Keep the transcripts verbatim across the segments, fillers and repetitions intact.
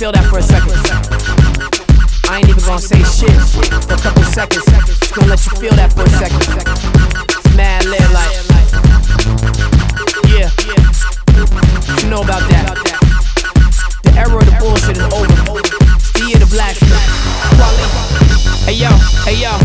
Feel that for a second. I ain't even gonna say shit for a couple seconds. Just gonna let you feel that for a second. It's mad lit, like, yeah. What you know about that? The era of the bullshit is over. It's the year of the black shit. Hey yo, hey yo.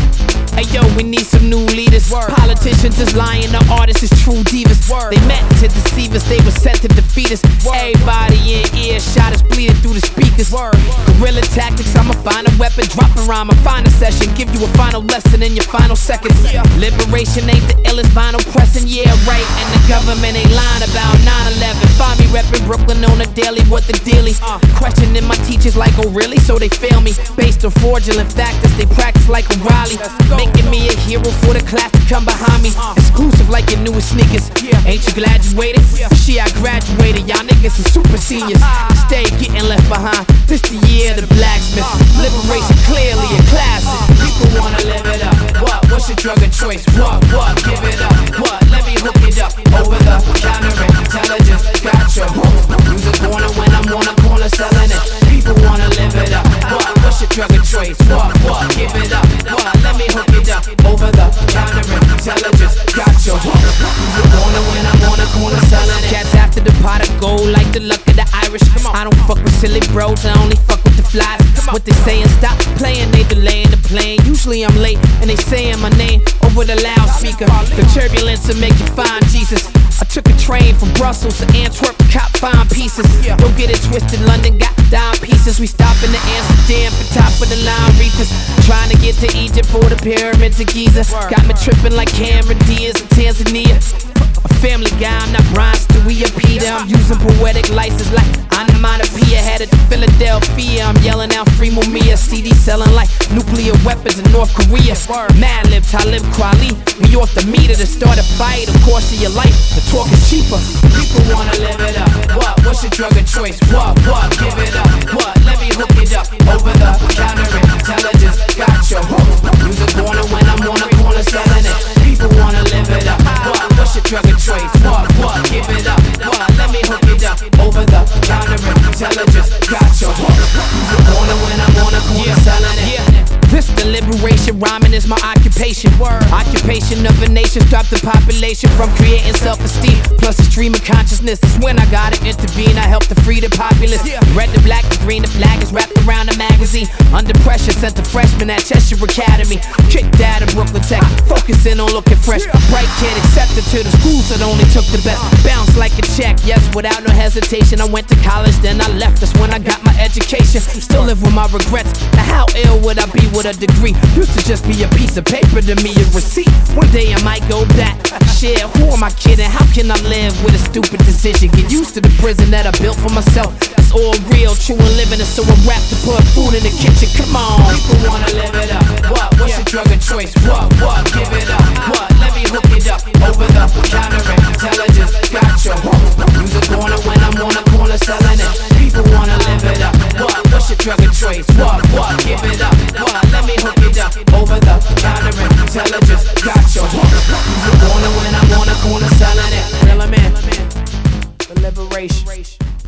Hey yo, we need some new leaders. Word. Politicians is lying, the artists is true divas. Word. They meant to deceive us, they were sent to defeat us. Word. Everybody in earshot is bleeding through the speakers. Word. Guerrilla tactics, I'ma find a weapon, drop a rhyme, a final session, give you a final lesson in your final seconds. Yeah. Liberation ain't the illest vinyl pressing, yeah right. And the government ain't lying about nine eleven. Find me reppin' Brooklyn on a daily, what the dealie? Uh. Questioning my teachers like, oh really? So they fail me. Based on fraudulent factors, they practice like O'Reilly. Making me a hero for the class to come behind me. Exclusive like your newest sneakers. Ain't you glad you waited? Shit, I graduated. Y'all niggas are super seniors. Stay getting left behind. This the year of the blacksmith. Liberation clearly a classic. People wanna live it up. What? What's your drug of choice? What? What? Give it up. What? Let me hook it up. Over the counter intelligence. Got your hook. Use a corner when I'm on a corner selling it. People wanna live it up. What? What's your drug of choice? What? What? Give it up. What? Let me hook it up. Over the counter intelligence. Got your hook. Use a corner when I'm on a corner selling it. Cats after the pot of gold like the luck of the Irish. Come on. I don't fuck with silly bros. I only fuck with the flies. What they saying? Stop playing. They delaying the plane. Usually I'm late and they saying my name over the loudspeaker. The turbulence will make you find Jesus. I took a train from Brussels to Antwerp, cop fine pieces. Don't get it twisted, London got dime pieces. We stop in the Amsterdam for top of the line reefers. Trying to get to Egypt for the pyramids of Giza. Got me tripping like Cameron Diaz in Tanzania. A family guy, I'm not Brian Stewie or Peter. I'm using poetic license like onomatopoeia. Headed to Philadelphia, I'm yelling out free Mumia. C D selling like nuclear weapons in North Korea. Mad Lib, Talib Kweli. We off the meter to start a fight. Of course of your life, the talk is cheaper. People wanna live it up. What? What's your drug of choice? What? What? Give it up. What? Let me hook it up. Over the counter intelligence. Got your hook. Use a corner when I'm on a corner selling it. People wanna live it up. What? What's your drug of choice? What? What? Give it up. What? Let me hook it up. Over the counter intelligence. Got your hook. Use a corner when I'm on a corner selling it. Yeah. This the liberation, rhyming is my occupation. Word. Occupation of a nation, stop the population from creating self-esteem. Plus a stream of consciousness, that's when I gotta intervene. I help to free the populace. Yeah. Red, the black, the green, the flag is wrapped around the magazine. Under pressure, sent a freshman at Cheshire Academy. Kicked out of Brooklyn Tech, focusing on looking fresh. Bright kid, accepted to the schools that only took the best. Bounced like a check, yes, without no hesitation. I went to college, then I left, that's when I got my education. Still live with my regrets. Now how ill would I be with a degree? Used to just be a piece of paper to me, a receipt. One day I might go back. Shit, who am I kidding? How can I live with a stupid decision? Get used to the prison that I built for myself. It's all real, true and living, and so I'm wrapped to put food in the kitchen. Come on. People wanna live it up. What? What's your drug of choice? What? What? Give it up. What? Let me hook it up. Over the counter intelligence. Got your hook. Use a corner when I'm on a corner selling it. People wanna live it up. What? What's your drug of choice? What? What? Give it up. What? Let me hook it up. Over the counter intelligence. Got your hook. Use a corner when I'm on a corner selling it. Real man. The liberation.